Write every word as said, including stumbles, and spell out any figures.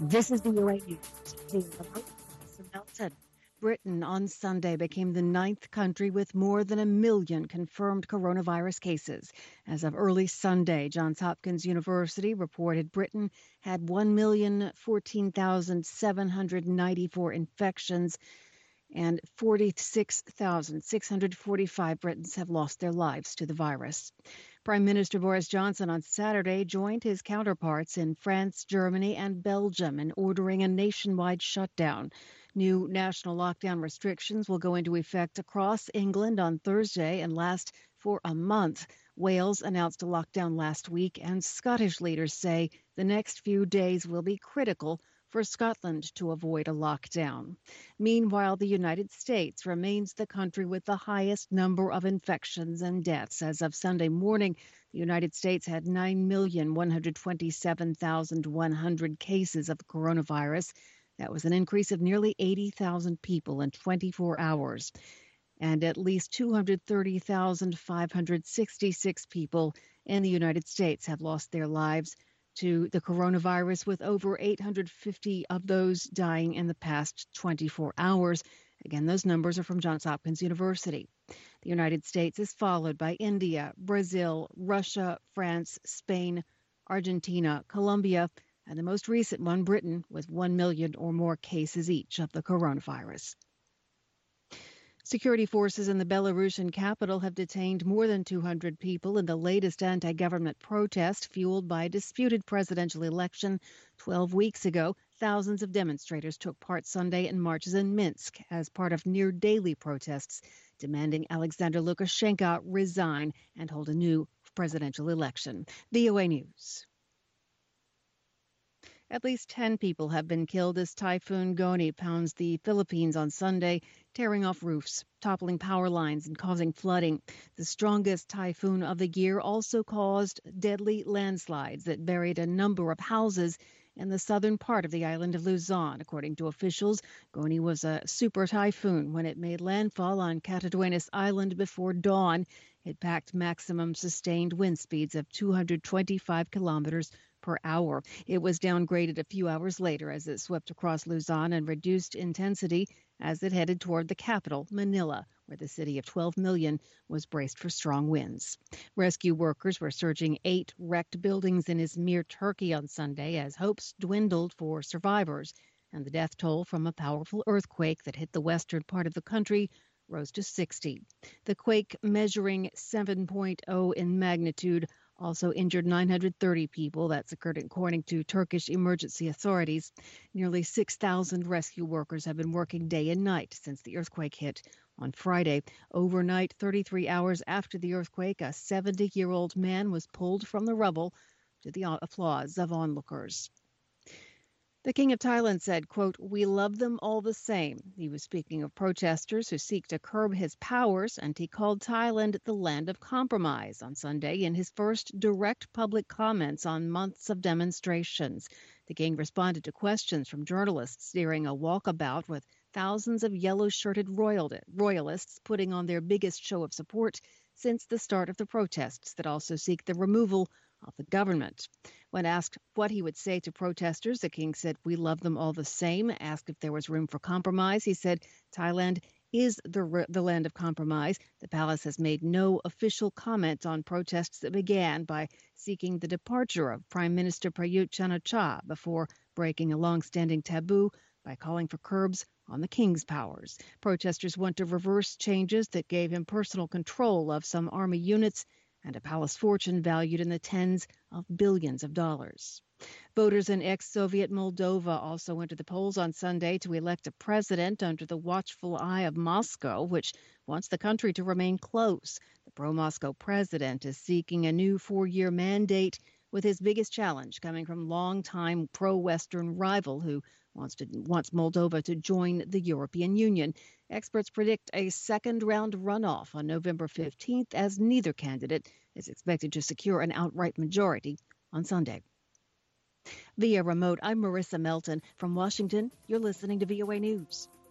This is V O A News. Being remote, Melissa Melton. Britain on Sunday became the ninth country with more than a million confirmed coronavirus cases. As of early Sunday, Johns Hopkins University reported Britain had one million fourteen thousand seven hundred ninety-four infections, and forty-six thousand six hundred forty-five Britons have lost their lives to the virus. Prime Minister Boris Johnson on Saturday joined his counterparts in France, Germany, and Belgium in ordering a nationwide shutdown. New national lockdown restrictions will go into effect across England on Thursday and last for a month. Wales announced a lockdown last week, and Scottish leaders say the next few days will be critical for Scotland to avoid a lockdown. Meanwhile, the United States remains the country with the highest number of infections and deaths. As of Sunday morning, the United States had nine million one hundred twenty-seven thousand one hundred cases of the coronavirus. That was an increase of nearly eighty thousand people in twenty-four hours. And at least two hundred thirty thousand five hundred sixty-six people in the United States have lost their lives to the coronavirus, with over eight hundred fifty of those dying in the past twenty-four hours. Again, those numbers are from Johns Hopkins University. The United States is followed by India, Brazil, Russia, France, Spain, Argentina, Colombia, and the most recent one, Britain, with one million or more cases each of the coronavirus. Security forces in the Belarusian capital have detained more than two hundred people in the latest anti-government protest fueled by a disputed presidential election. Twelve weeks ago, thousands of demonstrators took part Sunday in marches in Minsk as part of near-daily protests demanding Alexander Lukashenko resign and hold a new presidential election. V O A News. At least ten people have been killed as Typhoon Goni pounds the Philippines on Sunday, tearing off roofs, toppling power lines, and causing flooding. The strongest typhoon of the year also caused deadly landslides that buried a number of houses in the southern part of the island of Luzon. According to officials, Goni was a super typhoon when it made landfall on Catanduanes Island before dawn. It packed maximum sustained wind speeds of two hundred twenty-five kilometers per hour. It was downgraded a few hours later as it swept across Luzon and reduced intensity as it headed toward the capital, Manila, where the city of twelve million was braced for strong winds. Rescue workers were searching eight wrecked buildings in Izmir, Turkey on Sunday as hopes dwindled for survivors, and the death toll from a powerful earthquake that hit the western part of the country rose to sixty. The quake, measuring seven point oh in magnitude, also injured nine hundred thirty people. That's occurred according to Turkish emergency authorities. Nearly six thousand rescue workers have been working day and night since the earthquake hit on Friday. Overnight, thirty-three hours after the earthquake, a seventy-year-old man was pulled from the rubble to the applause of onlookers. The King of Thailand said, quote, "We love them all the same." He was speaking of protesters who seek to curb his powers, and he called Thailand the land of compromise on Sunday in his first direct public comments on months of demonstrations. The king responded to questions from journalists during a walkabout with thousands of yellow-shirted royalists putting on their biggest show of support since the start of the protests that also seek the removal of the government. When asked what he would say to protesters, the king said, "We love them all the same." Asked if there was room for compromise, he said, "Thailand is the, the land of compromise." The palace has made no official comment on protests that began by seeking the departure of Prime Minister Prayut Chan-o-cha before breaking a long-standing taboo by calling for curbs on the king's powers. Protesters want to reverse changes that gave him personal control of some army units and a palace fortune valued in the tens of billions of dollars. Voters in ex-Soviet Moldova also went to the polls on Sunday to elect a president under the watchful eye of Moscow, which wants the country to remain close. The pro-Moscow president is seeking a new four-year mandate, with his biggest challenge coming from longtime pro-Western rival who wants to wants Moldova to join the European Union. Experts predict a second-round runoff on November fifteenth, as neither candidate is expected to secure an outright majority on Sunday. Via remote, I'm Marissa Melton. From Washington, you're listening to V O A News.